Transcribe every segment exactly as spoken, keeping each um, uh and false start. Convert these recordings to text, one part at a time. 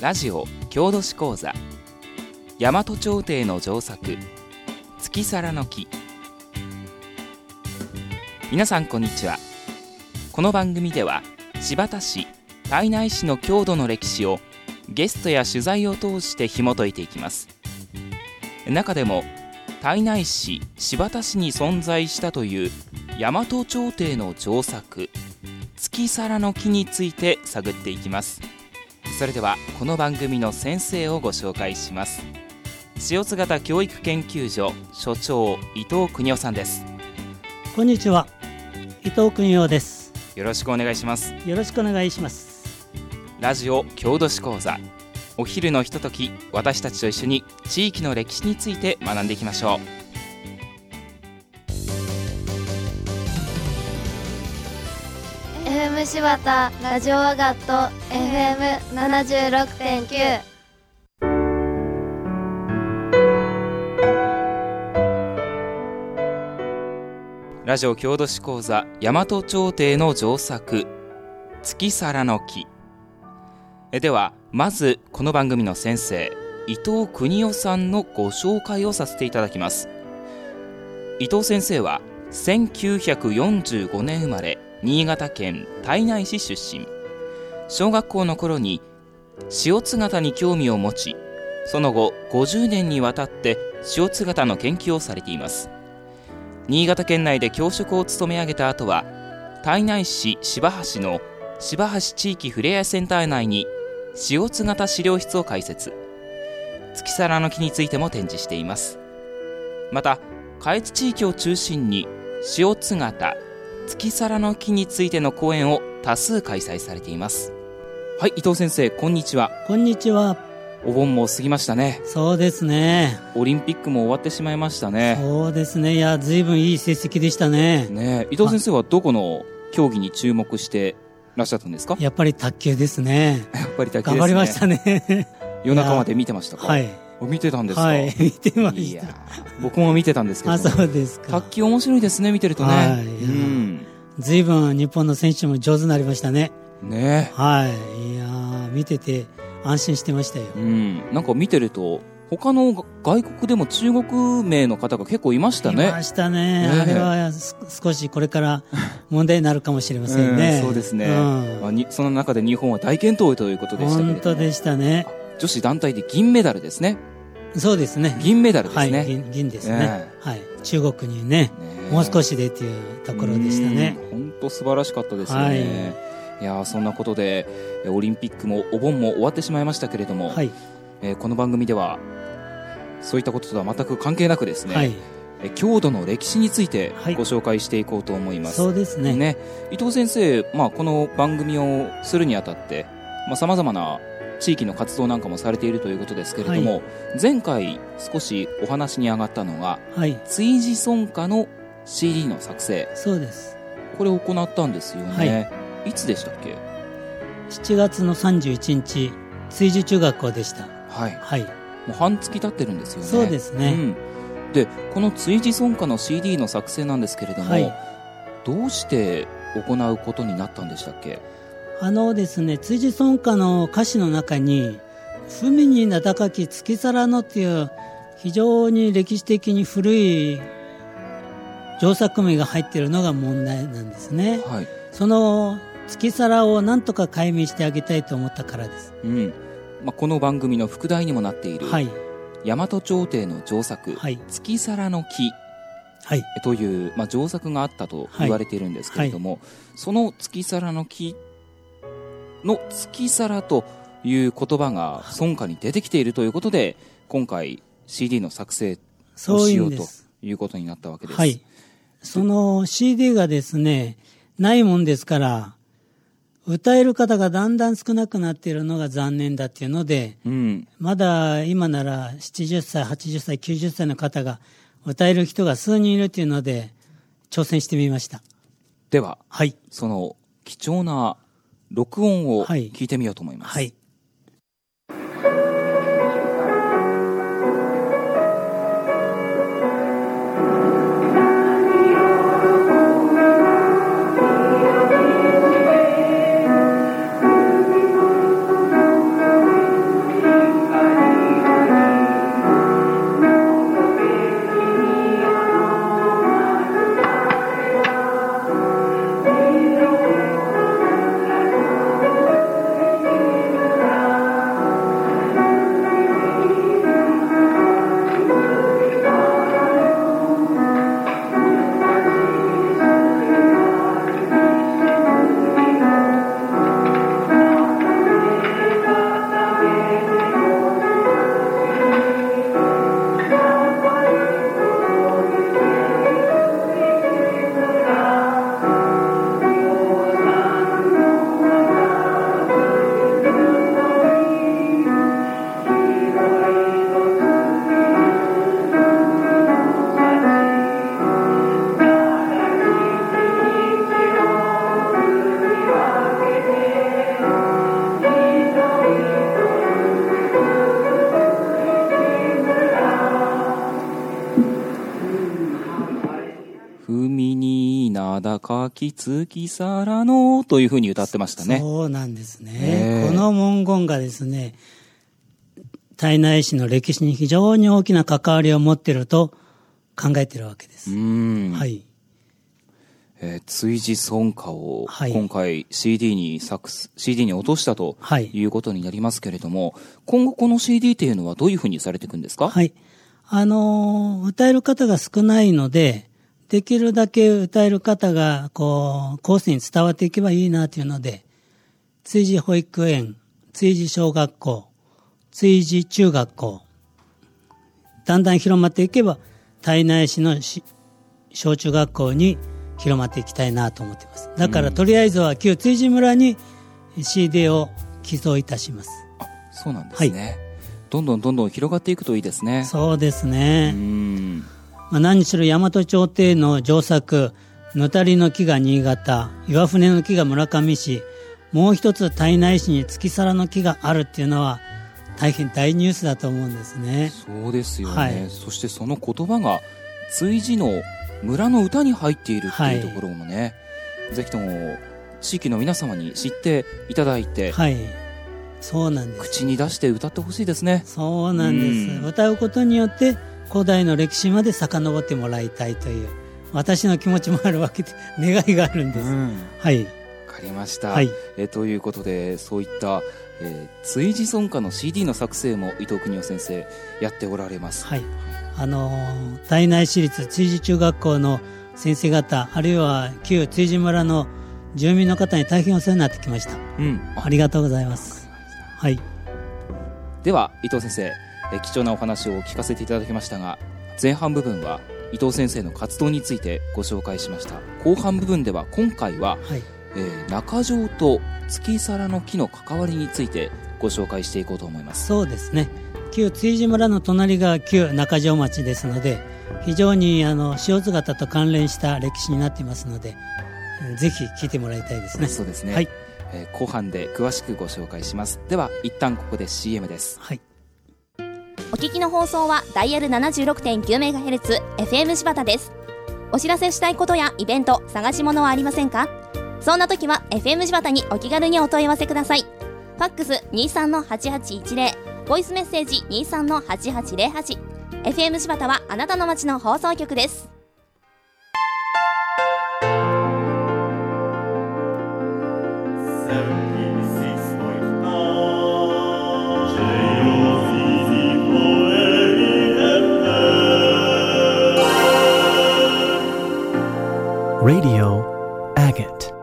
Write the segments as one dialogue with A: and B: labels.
A: ラジオ郷土史講座大和朝廷の上作月皿の木。皆さんこんにちは。この番組では新発田市、胎内市の郷土の歴史をゲストや取材を通して紐解いていきます。中でも胎内市、新発田市に存在したという大和朝廷の上作月皿の木について探っていきます。それではこの番組の先生をご紹介します。塩津型教育研究所所長伊藤邦夫さんです。
B: こんにちは、伊藤邦夫です。
A: よろしくお願いします。
B: よろしくお願いします。
A: ラジオ郷土史講座、お昼のひととき、私たちと一緒に地域の歴史について学んでいきましょう。
C: エフエム 新発田ラジオアガット エフエムななじゅうろくてんきゅう。
A: ラジオ郷土史講座大和朝廷の上作月皿の木。えではまずこの番組の先生伊藤邦夫さんのご紹介をさせていただきます。伊藤先生はせんきゅうひゃくよんじゅうごねん生まれ、新潟県胎内市出身。小学校の頃に塩津型に興味を持ち、その後ごじゅうねんにわたって塩津型の研究をされています。新潟県内で教職を務め上げた後は胎内市柴橋の柴橋地域ふれあいセンター内に塩津型資料室を開設。月皿の木についても展示しています。また下越地域を中心に塩津型、月皿の木についての講演を多数開催されています。はい、伊藤先生こんにちは。
B: こんにちは。
A: お盆も過ぎましたね。
B: そうですね。
A: オリンピックも終わってしまいましたね。
B: そうですね。いや、ずいぶんいい成績でしたね。
A: ねえ、伊藤先生はどこの競技に注目してらっしゃったんですか？
B: やっぱり卓球ですね。
A: やっぱり卓球ですね。
B: 頑張りましたね。
A: 夜中まで見てましたか？
B: はい。
A: 見てたんですか？
B: はい、見てました。
A: いや、僕も見てたんですけど。
B: あ、そうですか。
A: 卓球面白いですね、見てるとね。
B: はい。
A: うん。
B: ずいぶん日本の選手も上手になりましたね。
A: ねえ。
B: はい。いや、見てて安心してましたよ。
A: うん。なんか見てると他の外国でも中国名の方が結構いましたね。
B: いましたね。ね、あれは少しこれから問題になるかもしれませんね。
A: うん、そうですね。
B: うん、
A: まあ、にその中で日本は大健闘ということでしたけれども。
B: 本当でしたね。
A: 女子団体で銀メダルですね。
B: そうですね。
A: 銀メダルですね。
B: はい、銀、銀ですね。ね、はい。中国にね、ね、もう少しでというところでしたね。
A: 本当素晴らしかったですよね。はい、いや、そんなことでオリンピックもお盆も終わってしまいましたけれども、はい、えー、この番組ではそういったこととは全く関係なくですね、はい、え郷土の歴史についてご紹介していこうと思います。
B: はい、そうですね。
A: ね、伊藤先生、まあ、この番組をするにあたってさまざ、まな地域の活動なんかもされているということですけれども、はい、前回少しお話に上がったのが、はい、追事村歌の シーディー の作成。
B: そうです。
A: これを行ったんですよね。はい、いつでしたっけ？
B: しちがつのさんじゅういちにち、追事中学校でした。
A: はい、
B: はい、
A: もう半月経ってるんですよね。
B: そうですね。うん、
A: でこの追事村歌の シーディー の作成なんですけれども、はい、どうして行うことになったんでしたっけ？
B: あのですね、追事村歌の歌詞の中に文に名高き月皿のっていう非常に歴史的に古い上作名が入っているのが問題なんですね。はい、その月皿を何とか解明してあげたいと思ったからです。
A: うん、まあ、この番組の副題にもなっている、はい、大和朝廷の上作、はい、月皿の木、はい、という、まあ、上作があったと言われているんですけれども、はいはい、その月皿の木の月皿という言葉が村歌に出てきているということで、今回 シーディー の作成をしようということになったわけです。
B: はい、その シーディー がですね、ないもんですから歌える方がだんだん少なくなっているのが残念だっていうので、うん、まだ今ならななじゅっさい、はちじゅっさい、きゅうじゅっさいの方が歌える人が数人いるというので挑戦してみました。
A: では、
B: はい、
A: その貴重な録音を聞いてみようと思います。
B: はいはい、
A: たかき月皿のというふうに歌ってましたね。
B: そうなんですね。この文言がですね、胎内市の歴史に非常に大きな関わりを持っていると考えているわけです。
A: うーん、
B: はい。
A: えー、追事尊歌を今回 シーディー に作、はい、シーディー に落としたということになりますけれども、はい、今後この シーディー というのはどういうふうにされていくんですか？
B: はい。あのー、歌える方が少ないので、できるだけ歌える方が、こう、後世に伝わっていけばいいなというので、追事保育園、追事小学校、追事中学校、だんだん広まっていけば、胎内市の小中学校に広まっていきたいなと思っています。だから、とりあえずは旧追事村に シーディー を寄贈いたします。
A: あ、そうなんですね。はい、どんどんどんどん広がっていくといいですね。
B: そうですね。うん、まあ、何にしろ大和朝廷の上作、ぬたりの木が新潟、岩船の木が村上市、もう一つ胎内市に月皿の木があるっていうのは大変大ニュースだと思うんですね。
A: そうですよね。はい、そしてその言葉が追事の村の歌に入っているっていうところもね、はい、ぜひとも地域の皆様に知っていただいて、
B: はい、そうなんです。
A: 口に出して歌ってほしいですね。
B: そうなんです、うん、歌うことによって古代の歴史まで遡ってもらいたいという私の気持ちもあるわけで願いがあるんです、うん、はい、
A: わかりました、
B: はい、
A: えということでそういった、えー、追事尊歌の シーディー の作成も伊藤邦夫先生やっておられます。
B: はい、あのー、胎内市立追事中学校の先生方、あるいは旧追事村の住民の方に大変お世話になってきました、うん、あ, ありがとうございます。はい、
A: では伊藤先生、え貴重なお話を聞かせていただきましたが、前半部分は伊藤先生の活動についてご紹介しました。後半部分では今回は、はい、えー、中条と月皿の木の関わりについてご紹介していこうと思います。
B: そうですね。旧追事村の隣が旧中条町ですので、非常にあの塩津潟と関連した歴史になっていますので、ぜひ聞いてもらいたいですね。
A: そうですね、
B: はい、
A: えー、後半で詳しくご紹介します。では一旦ここで シーエム です。
B: はい、
D: お聞きの放送はダイヤル ななじゅうろくてんきゅうメガヘルツ エフエム 柴田です。お知らせしたいことやイベント、探し物はありませんか？そんな時は エフエム 柴田にお気軽にお問い合わせください。ファックス にじゅうさんのはちはちいちゼロ、ボイスメッセージ にじゅうさんのはちはちゼロはち。 エフエム 柴田はあなたの街の放送局です。
A: Radio Agate。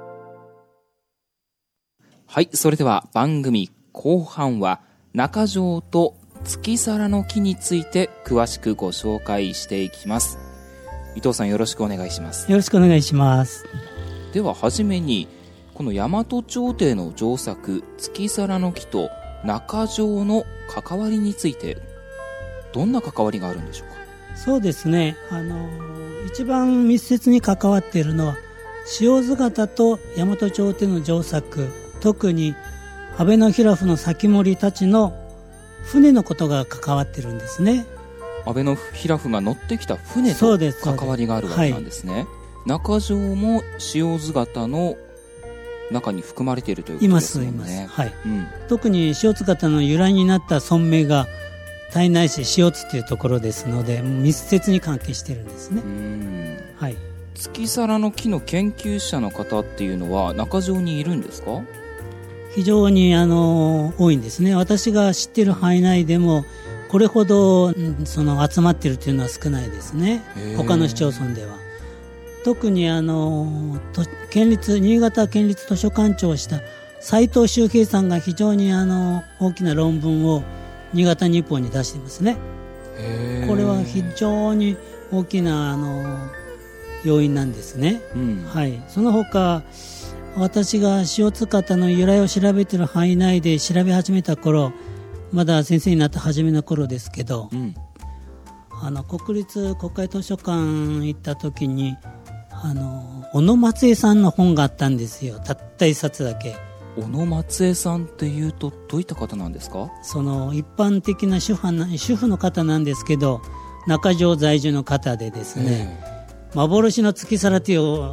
A: はい、それでは番組後半は中条と月皿の木について詳しくご紹介していきます。伊藤さん、よろしくお願いします。
B: よろしくお願いします。
A: でははじめに、この大和朝廷の上作月皿の木と中条の関わりについて、どんな関わりがあるんでしょうか？
B: そうですね、あの一番密接に関わっているのは塩津潟と大和朝廷の上作、特に安倍の平府の先森たちの船のことが関わってるんですね。
A: 安倍の平府が乗ってきた船と関わりがあるわけなんですね。はい、中条も塩津潟の中に含まれているということですね。います、います。はい、うん、特に
B: 塩津潟の由来になった村名が胎内市塩津というところですので、密接に関係しているんですね。うん、はい、
A: 月皿の木の研究者の方っていうのは中条にいるんですか？
B: 非常にあの多いんですね。私が知っている範囲内でもこれほど、うん、その集まっているというのは少ないですね。他の市町村では。特にあの県立新潟県立図書館長をした斉藤周平さんが非常にあの大きな論文を新潟日報に出していますね。これは非常に大きなあの要因なんですね。うん、はい、その他私が塩津潟の由来を調べている範囲内で調べ始めた頃、まだ先生になった初めの頃ですけど、うん、あの国立国会図書館行った時にあの小野松江さんの本があったんですよ。たった一冊だけ。
A: 小野松江さんっていうとどういった方なんですか？
B: その一般的な主婦な、主婦の方なんですけど、中条在住の方でですね、幻の月皿という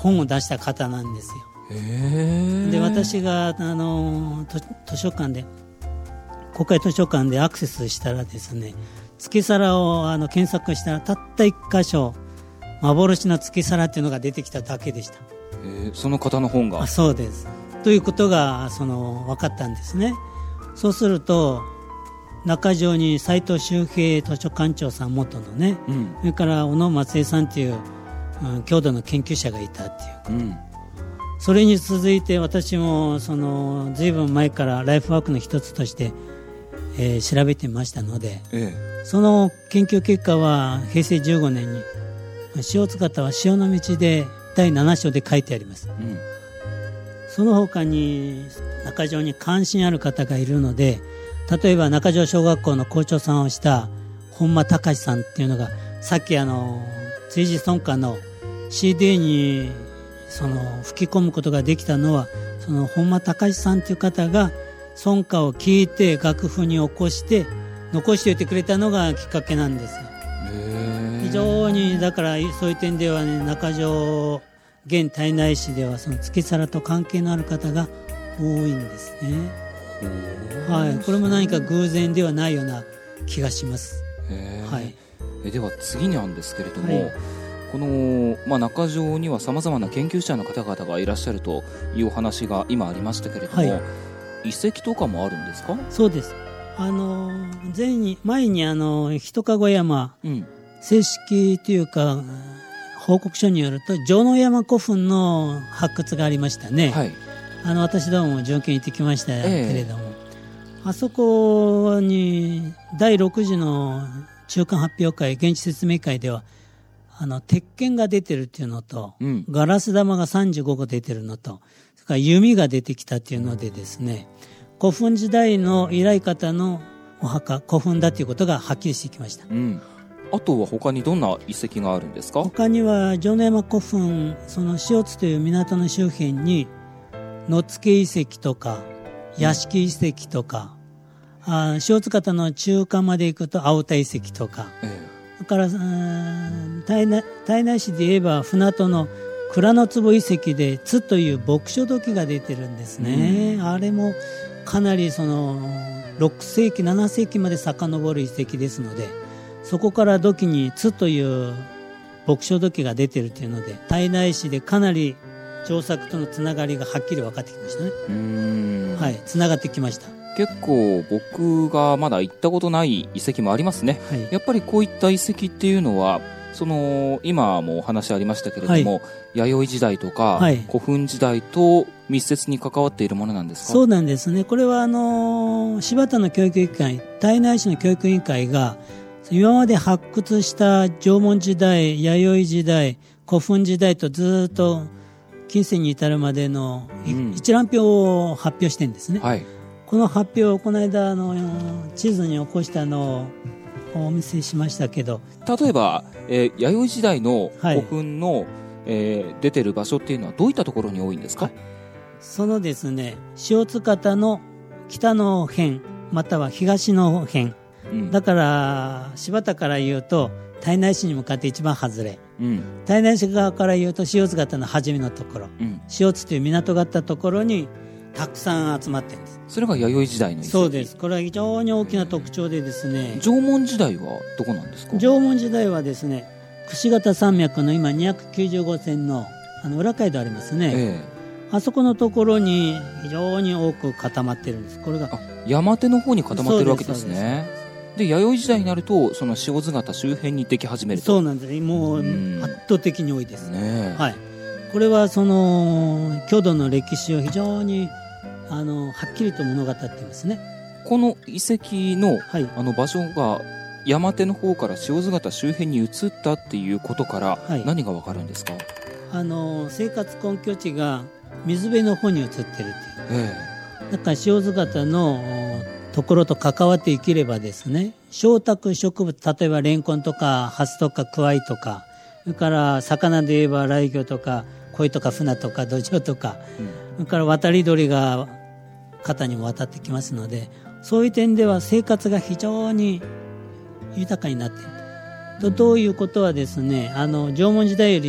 B: 本を出した方なんですよ。
A: へ
B: で私があの図書館で国会図書館でアクセスしたらですね、月皿をあの検索したらたった一箇所幻の月皿っていうのが出てきただけでした。
A: えー、その方の本が。
B: あ、そうですということがその分かったんですね。そうすると中条に斉藤周平図書館長さん元のね、うん、それから小野松江さんという、うん、郷土の研究者がいたっていう、うん、それに続いて私もそのずいぶん前からライフワークの一つとして、えー、調べてましたので、ええ、その研究結果はへいせいじゅうごねんに塩津方は潮の道でだいなな章で書いてあります、うん、その他に中条に関心ある方がいるので、例えば中条小学校の校長さんをした本間隆さんっていうのがさっきあの追事村歌の シーディー にその吹き込むことができたのはその本間隆さんという方が村歌を聞いて楽譜に起こして残しておいてくれたのがきっかけなんですよ。非常にだからそういう点では、ね、中条現胎内市ではその月皿と関係のある方が多いんですね。はい、これも何か偶然ではないような気がします。はい、
A: えでは次なんですけれども、はい、この、まあ、中条にはさまざまな研究者の方々がいらっしゃるというお話が今ありましたけれども、はい、遺跡とかもあるんですか？
B: そうです。あの前に前にあの一籠山、うん、正式というか報告書によると城之山古墳の発掘がありましたね。はい、あの私どもも条件行ってきましたけれども、えー、あそこにだいろく次の中間発表会現地説明会ではあの鉄剣が出てるっていうのと、うん、ガラス玉がさんじゅうごこ出てるのとそれから弓が出てきたっていうのでですね、古墳時代の依頼方のお墓古墳だということがはっきりしてきました。うん、
A: あとは他にどんな遺跡があるんですか？
B: 他には城之山古墳、その塩津という港の周辺に野付遺跡とか屋敷遺跡とか、うん、あ塩津方の中間まで行くと青田遺跡とか、ええ、だから胎内、胎内市で言えば船戸の蔵の壺遺跡で津という牧書土器が出てるんですね。うん、あれもかなりそのろくせいきななせいきまで遡る遺跡ですので、そこから土器に津という牧書土器が出てるというので胎内市でかなり城作とのつながりがはっきり分かってきましたね。うーん、はい、つながってきました。
A: 結構僕がまだ行ったことない遺跡もありますね。はい、やっぱりこういった遺跡っていうのはその今もお話ありましたけれども、はい、弥生時代とか、はい、古墳時代と密接に関わっているものなんですか？
B: そうなんですね。これはあの柴田の教育委員会、胎内市の教育委員会が今まで発掘した縄文時代、弥生時代、古墳時代とずっと近世に至るまでの一覧表を発表してるんですね。はい、この発表をこの間あの地図に起こしたのをお見せしましたけど、
A: 例えば、えー、弥生時代の古墳の、はい、えー、出てる場所っていうのはどういったところに多いんですか？はい、
B: そのですね、塩津方の北の辺または東の辺、うん、だから柴田から言うと胎内市に向かって一番外れ、うん、胎内市側から言うと塩津方の初めのところ、うん、塩津という港があったところにたくさん集まってるんです。
A: それが弥生時代の遺跡？
B: そうです。これは非常に大きな特徴でですね。
A: 縄文時代はどこなんですか？
B: 縄文時代はですね、櫛形山脈の今にひゃくきゅうじゅうごせんのあの裏街道ありますね、ええ、あそこのところに非常に多く固まってるんです。これが
A: 山手の方に固まってるわけですね。で弥生時代になるとその塩津方周辺にでき始めると。
B: そうなんです。もう圧倒的に多いですね。はい、これはその郷土の歴史を非常にあのはっきりと物語っていますね。
A: この遺跡 の,、はい、あの場所が山手の方から塩津方周辺に移ったっていうことから何がわかるんですか？はい、
B: あの生活根拠地が水辺の方に移ってるっていう、ええ、だから塩津方のところと関わって生きればですね、小託植物、例えばレンコンとかハスとかクワイとか、それから魚で言えば雷魚とか鯉とか船とかドジョウとか、うん、それから渡り鳥が肩にも渡ってきますので、そういう点では生活が非常に豊かになっていると。どういうことはですね、あの縄文時代より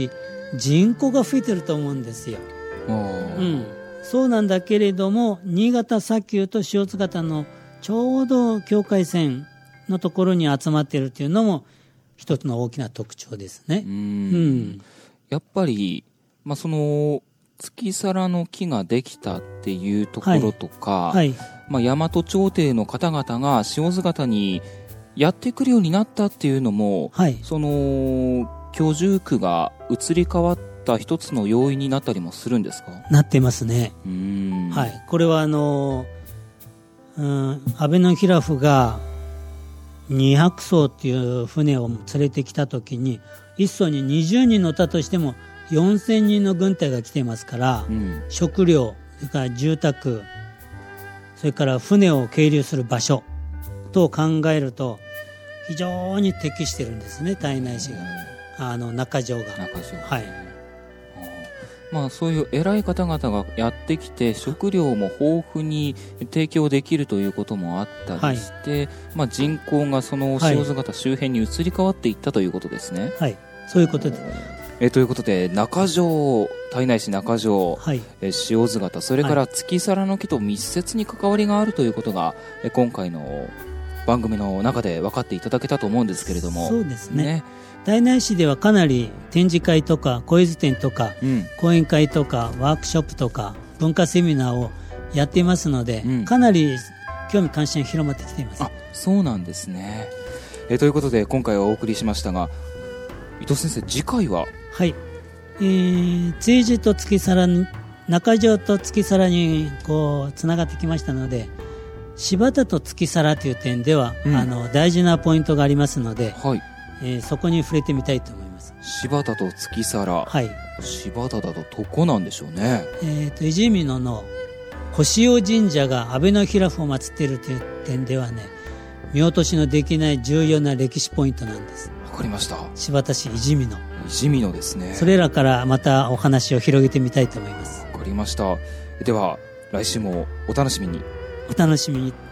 B: 人口が増えてると思うんですよ。
A: う
B: うん、そうなんだけれども、新潟砂丘と塩津潟のちょうど境界線のところに集まっているというのも一つの大きな特徴ですね。
A: うん、
B: うん、
A: やっぱり、まあ、その月皿の木ができたっていうところとか、
B: はいはい、
A: まあ、大和朝廷の方々が塩津潟にやってくるようになったっていうのも、
B: はい、
A: その居住区が移り変わった一つの要因になったりもするんですか？
B: なってますね。
A: うーん、
B: はい、これはあの、うん、安倍のヒラフが二百艘っていう船を連れてきたときに、一艘ににじゅうにん乗ったとしてもよんせんにんの軍隊が来ていますから、うん、食料、それから住宅、それから船を係留する場所と考えると非常に適してるんですね、胎内市が、あの中条が。
A: 中条、
B: はい、
A: まあ、そういう偉い方々がやってきて食料も豊富に提供できるということもあったりして、はい、まあ、人口がその塩津潟周辺に移り変わっていったということですね。
B: はい、そういうことで、
A: えということで中条、胎内市中条、はい、え塩津潟、それから月皿の木と密接に関わりがあるということが、え今回の番組の中で分かっていただけたと思うんですけれども。
B: そうですね、ね、胎内市ではかなり展示会とか小出展とか、うん、講演会とかワークショップとか文化セミナーをやっていますので、うん、かなり興味関心が広まってきています。
A: あ、そうなんですね。えということで今回はお送りしましたが、伊藤先生、次回は？
B: はい、えー、追樹と月皿に、中条と月皿にこうつながってきましたので、柴田と月皿という点では、うん、あの大事なポイントがありますので、はい、えー、そこに触れてみたいと思います。
A: 柴田と月皿、はい、柴田だとどこなんでしょうね。
B: えーと、イジミノの星尾神社が安倍のヒラフを祀っているという点ではね、見落としのできない重要な歴史ポイントなんです。
A: わかりました。
B: 柴田市イジミノ、
A: イジミノですね。
B: それらからまたお話を広げてみたいと思います。
A: わかりました。では来週もお楽しみに。
B: お楽しみに。